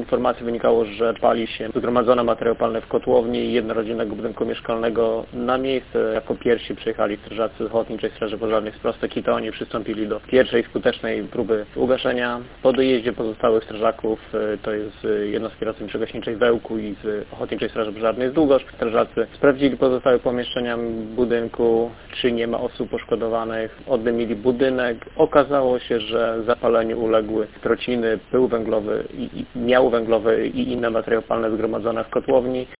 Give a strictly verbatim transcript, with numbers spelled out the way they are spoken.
informacji wynikało, że pali się zgromadzony materiał palny w kotłowni jednorodzinnego budynku mieszkalnego. Na miejsce jako pierwsi przyjechali strażacy Ochotniczej Straży Pożarnej z Prostyki, to oni przystąpili do pierwszej skutecznej próby ugaszenia. Po dojeździe pozostałych strażaków, to jest z jednostki ratowniczo-gaśniczej z Bełku i z Ochotniczej Straży Pożarnej z Długosz, strażacy sprawdzili pozostałe pomieszczenia budynku, czy nie ma osób poszkodowanych, oddymili budynek. Okazało się, że zapaleniu uległy trociny, pył węglowy, i, i miał węglowy i inne materiały palne zgromadzone w kotłowni.